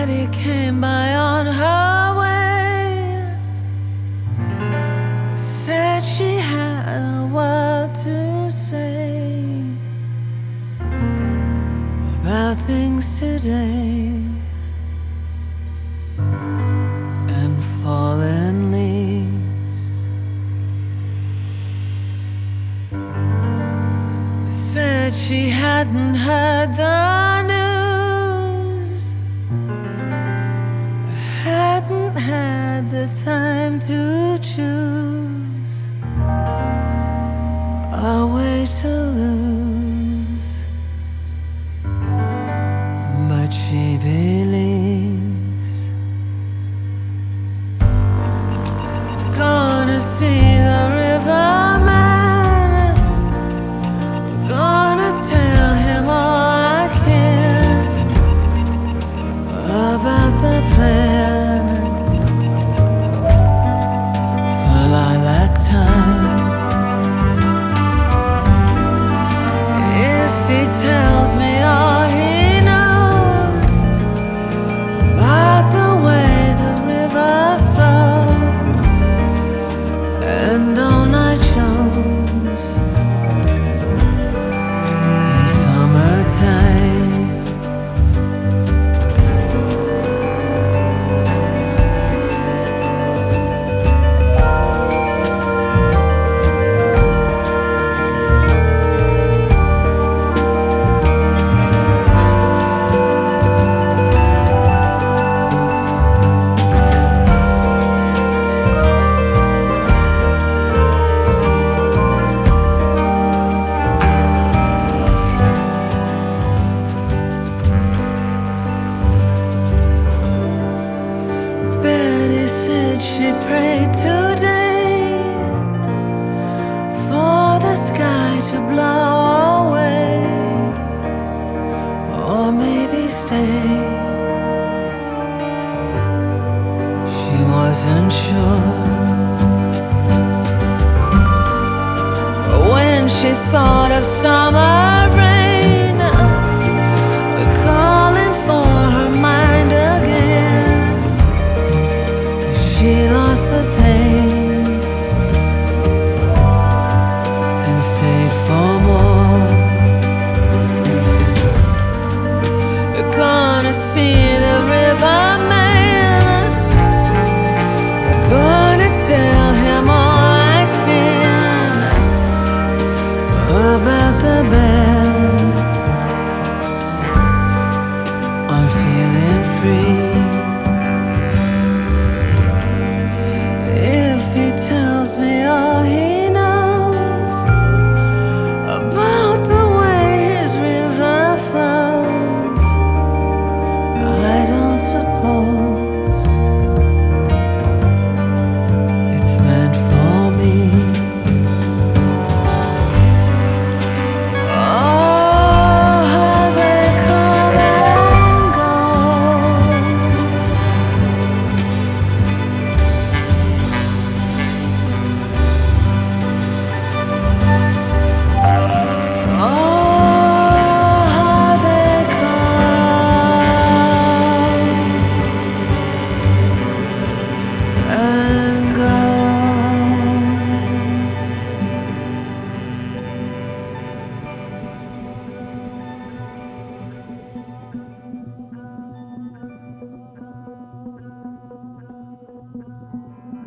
Betty came by on her way, said she had a word to say about things today and fallen leaves. Said she hadn't heard the news, hadn't had the time to choose a way to lose, but she believes. Gonna see the riverman, gonna tell him all I can about the plan for lilac time. If he tells me all he knows about the way the river flows and all-night shows in summertime, Betty said she prayed today for the sky to blow away, or maybe stay. She wasn't sure. When she thought of summer